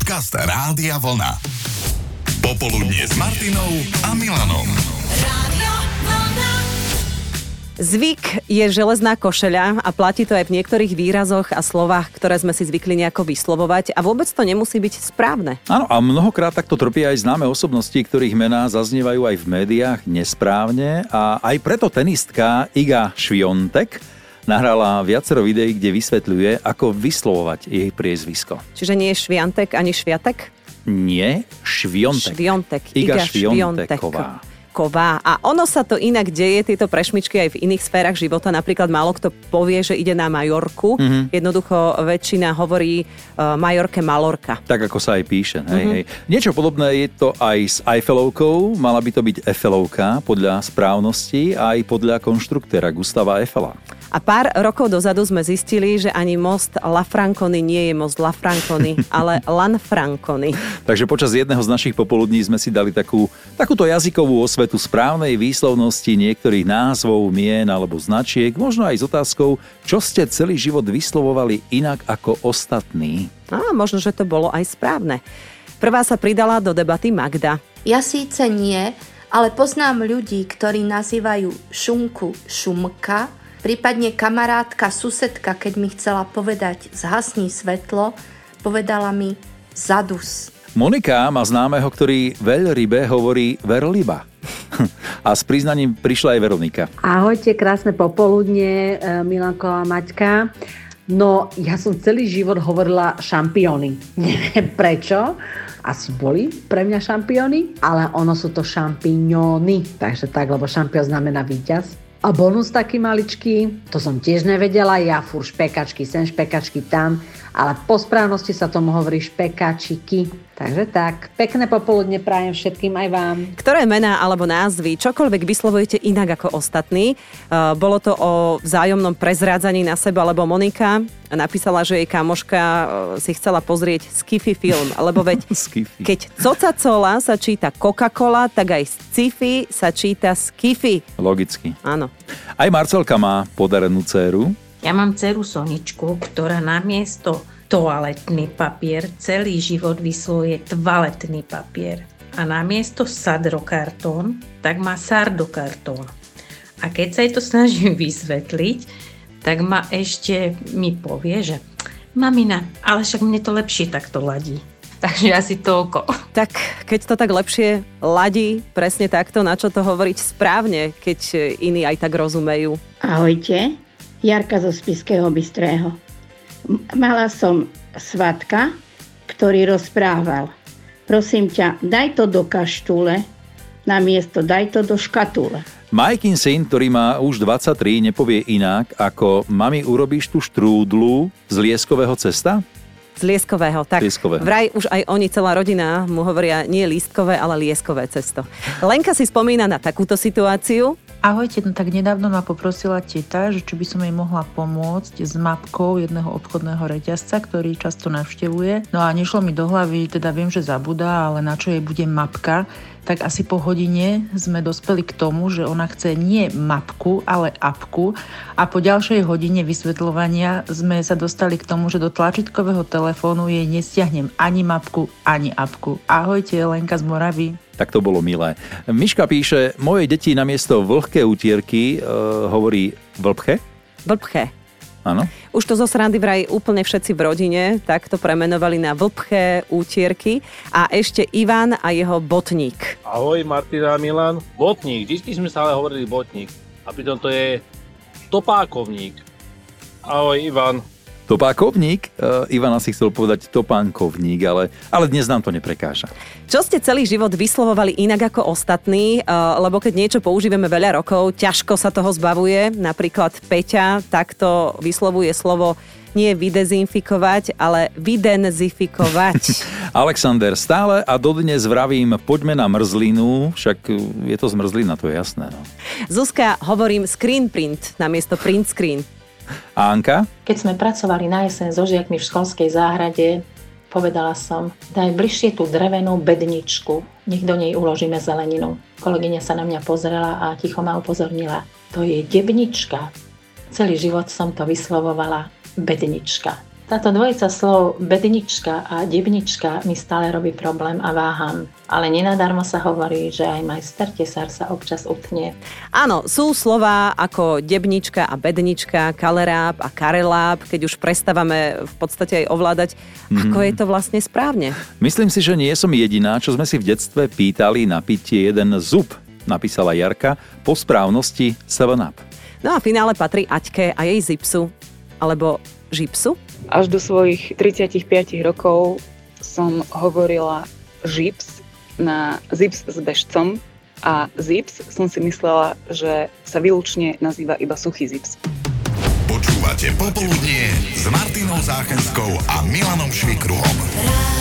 Podcast Rádia Vlna. Popoludnie s Martinou a Milanom. Rádio Vlna. Zvyk je železná košeľa a platí to aj v niektorých výrazoch a slovách, ktoré sme si zvykli nejako vyslovovať a vôbec to nemusí byť správne. Áno, a mnohokrát takto trpia aj známe osobnosti, ktorých mená zaznievajú aj v médiách nesprávne a aj preto tenistka Iga Swiatek nahrala viacero videí, kde vysvetľuje, ako vyslovovať jej priezvisko. Čiže nie je Šviantek ani Šviatek? Nie, Swiatek. Iga Swiateková. A ono sa to inak deje, tieto prešmičky aj v iných sférach života. Napríklad málo kto povie, že ide na Majorku. Jednoducho väčšina hovorí Majorke Malorka. Tak ako sa aj píše. Hej. Niečo podobné je to aj s Eiffelovkou. Mala by to byť Eiffelovka podľa správnosti a aj podľa konštruktéra Gustava Eiffela. A pár rokov dozadu sme zistili, že ani most Lafranconi nie je most Lafranconi, ale Lanfranconi. Takže počas jedného z našich popoludní sme si dali takúto jazykovú osvetu správnej výslovnosti niektorých názvov, mien alebo značiek, možno aj s otázkou, čo ste celý život vyslovovali inak ako ostatní. A možno, že to bolo aj správne. Prvá sa pridala do debaty Magda. Ja síce nie, ale poznám ľudí, ktorí nazývajú šunku šumka, prípadne kamarátka, susedka, keď mi chcela povedať zhasni svetlo, povedala mi zadus. Monika má známeho, ktorý veľrybe hovorí verliba. A s priznaním prišla aj Veronika. Ahojte, krásne popoludne, Milanko a Maťka. No, ja som celý život hovorila šampióny. Neviem prečo. Asi boli pre mňa šampióny, ale ono sú to šampiňóny. Takže tak, lebo šampión znamená víťaz. A bonus taký maličký, to som tiež nevedela, ja furt špekačky sem, špekačky tam, ale po správnosti sa tomu hovorí špekačiky. Takže tak, pekné popoludne prajem všetkým aj vám. Ktoré mená alebo názvy, čokoľvek vyslovujete inak ako ostatní. Bolo to o vzájomnom prezrádzaní na seba, lebo Monika napísala, že jej kamoška si chcela pozrieť sci-fi film, lebo veď keď Coca-Cola sa číta Coca-Cola, tak aj sci-fi sa číta skifi. Logicky. Áno. Aj Marcelka má podarenú dcéru. Ja mám dceru Soničku, ktorá namiesto toaletný papier celý život vyslovuje toaletný papier. A namiesto sadrokartón, tak má sardokartón. A keď sa jej to snažím vysvetliť, tak mi povie, že mamina, ale však mne to lepšie takto ladí. Takže asi toľko. Tak keď to tak lepšie ladí, presne takto, na čo to hovoriť správne, keď iní aj tak rozumejú. Ahojte, Jarka zo Spišského Bystrého. Mala som svatka, ktorý rozprával: prosím ťa, daj to do kaštule, namiesto daj to do škatule. Majkin syn, ktorý má už 23, nepovie inak ako mami, urobíš tú štrúdlu z lieskového cesta? Z lieskového, tak. Lieskového. Vraj už aj oni, celá rodina, mu hovoria nie lístkové, ale lieskové cesto. Lenka si spomína na takúto situáciu. Ahojte, no tak nedávno ma poprosila teta, že či by som jej mohla pomôcť s mapkou jedného obchodného reťazca, ktorý často navštevuje. No a nešlo mi do hlavy, teda viem, že zabudá, ale na čo jej bude mapka, tak asi po hodine sme dospeli k tomu, že ona chce nie mapku, ale apku a po ďalšej hodine vysvetľovania sme sa dostali k tomu, že do tlačítkového telefónu jej nestiahnem ani mapku, ani apku. Ahojte, Lenka z Moravy. Tak to bolo milé. Miška píše, moje deti namiesto vlhké utierky hovorí vlpche. Vlpche. Áno. Už to zo srandy vraj úplne všetci v rodine takto premenovali na vlpché útierky. A ešte Ivan a jeho botník. Ahoj Martina a Milan. Botník, vždy sme stále hovorili botník. A pritom to je topákovník. Ahoj Ivan. Topákovník? Ivan asi chcel povedať topánkovník, ale dnes nám to neprekáža. Čo ste celý život vyslovovali inak ako ostatní, lebo keď niečo používame veľa rokov, ťažko sa toho zbavuje. Napríklad Peťa takto vyslovuje slovo nie vydezinfikovať, ale vydenzifikovať. Alexander, stále a dodnes vravím, poďme na mrzlinu, však je to zmrzlina, to je jasné. No. Zuzka, hovorím screen print namiesto print screen. A Anka? Keď sme pracovali na jeseň so žiakmi v školskej záhrade, povedala som, daj bližšie tú drevenú bedničku, nech do nej uložíme zeleninu. Kolegyňa sa na mňa pozrela a ticho ma upozornila, to je debnička. Celý život som to vyslovovala bednička. Táto dvojica slov bednička a debnička mi stále robí problém a váham. Ale nenadarmo sa hovorí, že aj majster tesár sa občas utne. Áno, sú slová ako debnička a bednička, kaleráb a kareláb, keď už prestávame v podstate aj ovládať, ako je to vlastne správne. Myslím si, že nie som jediná, čo sme si v detstve pýtali na pitie jeden zub, napísala Jarka, po správnosti 7up. No a v finále patrí Aťke a jej zipsu, alebo žipsu. Až do svojich 35 rokov som hovorila žips na zips s bežcom a zips som si myslela, že sa výlučne nazýva iba suchý zips. Počúvate Popoludnie s Martinou Záchenskou a Milanom Švikruhom.